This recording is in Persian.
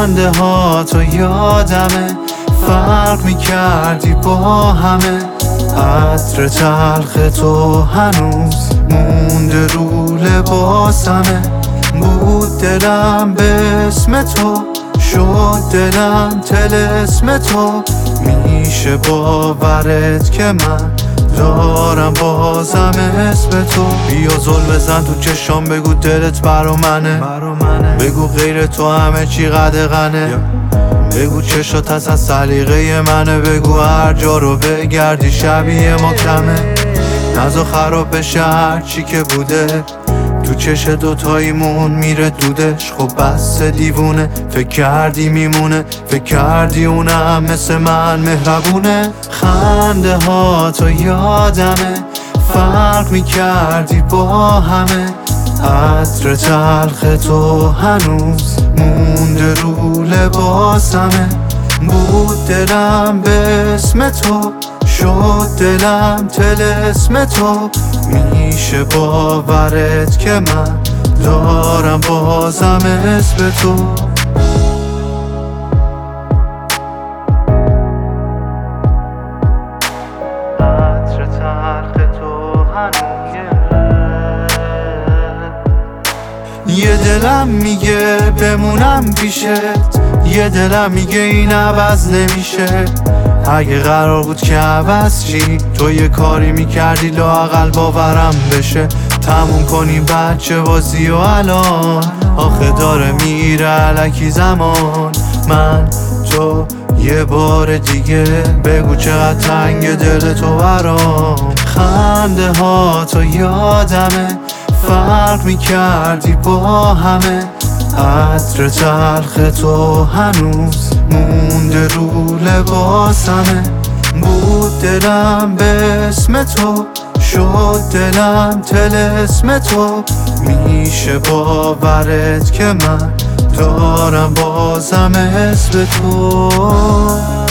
خنده ها تو یادمه، فرق میکردی با همه. عطر تلخ تو هنوز مونده رو لباسمه. بود دلم به اسم تو، شد دلم طلسم تو. میشه باورت که من دارم بازم اسم تو. بیا زل بزن تو چشام، بگو دلت برا منه. بگو غیر تو همه چی قدغنه. بگو چشات اصلا سلیقه منه. بگو هر جا رو بگردی شبیه ما کمه. نزا خراب بشه هر چی که بوده، تو چش دوتاییمون میره دودش. خب بس دیوونه، فکر کردی میمونه، فکر کردی اونم مثل من مهربونه. خنده ها تو یادمه، فرق میکردی با همه. عطر تلخ تو هنوز مونده رو لباسمه. بود دلم به اسم تو، شد دلم طلسم تو. میشه باورت که من دارم بازم اسم تو. عطر تلخ تو هنوز یه دلم میگه بمونم پیشت، یه دلم میگه این عوض نمیشه. اگه قرار بود که عوض چی، تو یه کاری میکردی لااقل باورم بشه. تموم کنیم بچه بازی و الان آخه داره میره الکی زمان. من تو یه بار دیگه بگو چقدر تنگ دل تو برام. خنده ها تو یادمه، فرق میکردی با همه. عطر تلخ تو هنوز مونده رو لباسمه. بود دلم به اسم تو، شد دلم طلسم تو. میشه باورت که من دارم بازم اسم تو.